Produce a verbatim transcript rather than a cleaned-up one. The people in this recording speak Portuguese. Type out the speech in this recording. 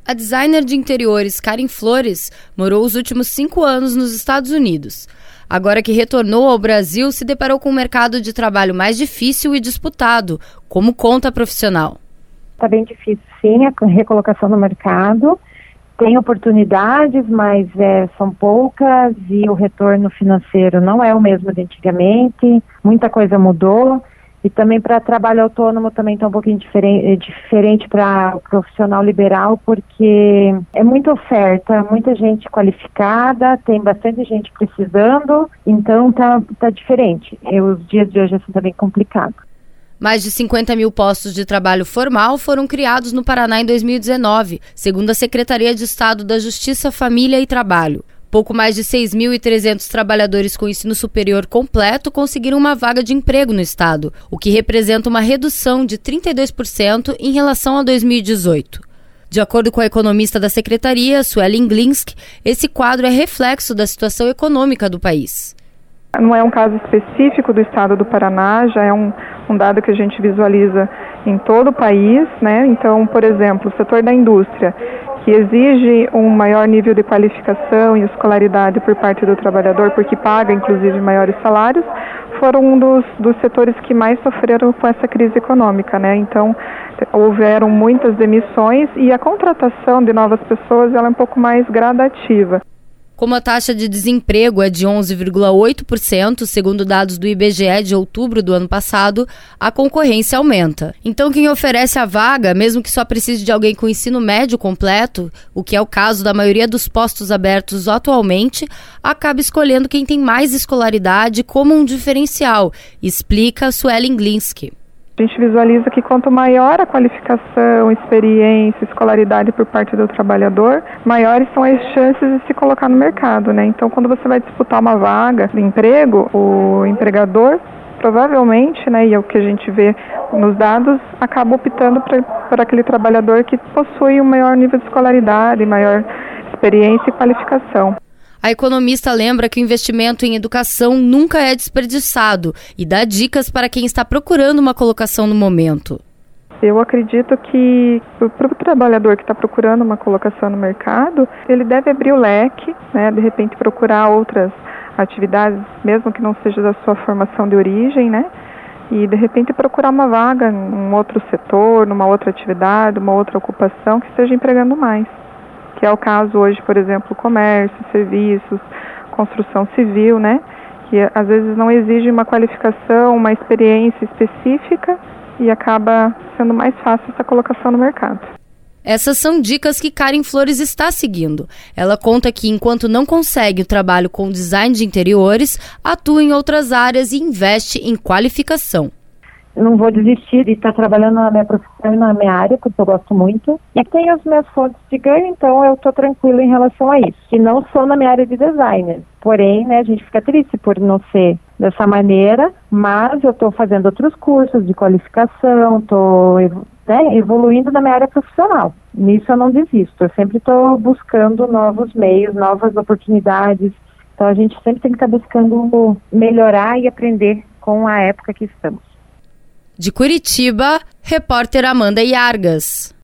A designer de interiores Karen Flores morou os últimos cinco anos nos Estados Unidos. Agora que retornou ao Brasil, se deparou com um mercado de trabalho mais difícil e disputado, como conta a profissional. Está bem difícil, sim, a recolocação no mercado. Tem oportunidades, mas é, são poucas e o retorno financeiro não é o mesmo de antigamente. Muita coisa mudou. E também para trabalho autônomo também está um pouquinho diferente, diferente para o profissional liberal, porque é muita oferta, muita gente qualificada, tem bastante gente precisando, então tá, tá diferente. E os dias de hoje assim, tá bem complicado. Mais de cinquenta mil postos de trabalho formal foram criados no Paraná em dois mil e dezenove, segundo a Secretaria de Estado da Justiça, Família e Trabalho. Pouco mais de seis mil e trezentos trabalhadores com ensino superior completo conseguiram uma vaga de emprego no estado, o que representa uma redução de trinta e dois por cento em relação a dois mil e dezoito. De acordo com a economista da Secretaria, Suelen Glinsk, esse quadro é reflexo da situação econômica do país. Não é um caso específico do estado do Paraná, já é um, um dado que a gente visualiza em todo o país, né? Então, por exemplo, o setor da indústria, que exige um maior nível de qualificação e escolaridade por parte do trabalhador, porque paga, inclusive, maiores salários, foram um dos, dos setores que mais sofreram com essa crise econômica, né? Então, houveram muitas demissões e a contratação de novas pessoas ela é um pouco mais gradativa. Como a taxa de desemprego é de onze vírgula oito por cento, segundo dados do I B G E de outubro do ano passado, a concorrência aumenta. Então, quem oferece a vaga, mesmo que só precise de alguém com ensino médio completo, o que é o caso da maioria dos postos abertos atualmente, acaba escolhendo quem tem mais escolaridade como um diferencial, explica Suelen Glinsk. A gente visualiza que quanto maior a qualificação, experiência, escolaridade por parte do trabalhador, maiores são as chances de se colocar no mercado, né? Então, quando você vai disputar uma vaga de emprego, o empregador provavelmente, né, e é o que a gente vê nos dados, acaba optando por, por aquele trabalhador que possui um maior nível de escolaridade, maior experiência e qualificação. A economista lembra que o investimento em educação nunca é desperdiçado e dá dicas para quem está procurando uma colocação no momento. Eu acredito que para o trabalhador que está procurando uma colocação no mercado, ele deve abrir o leque, né, de repente procurar outras atividades, mesmo que não seja da sua formação de origem, né, e de repente procurar uma vaga em um outro setor, numa outra atividade, uma outra ocupação que esteja empregando mais. Que é o caso hoje, por exemplo, comércio, serviços, construção civil, né? Que às vezes não exige uma qualificação, uma experiência específica e acaba sendo mais fácil essa colocação no mercado. Essas são dicas que Karen Flores está seguindo. Ela conta que, enquanto não consegue o trabalho com design de interiores, atua em outras áreas e investe em qualificação. Não vou desistir de estar trabalhando na minha profissão e na minha área, porque eu gosto muito. E tenho as minhas fontes de ganho, então eu estou tranquila em relação a isso. E não sou na minha área de designer. Porém, né, a gente fica triste por não ser dessa maneira, mas eu estou fazendo outros cursos de qualificação, estou né, evoluindo na minha área profissional. Nisso eu não desisto. Eu sempre estou buscando novos meios, novas oportunidades. Então a gente sempre tem que estar buscando melhorar e aprender com a época que estamos. De Curitiba, repórter Amanda Iargas.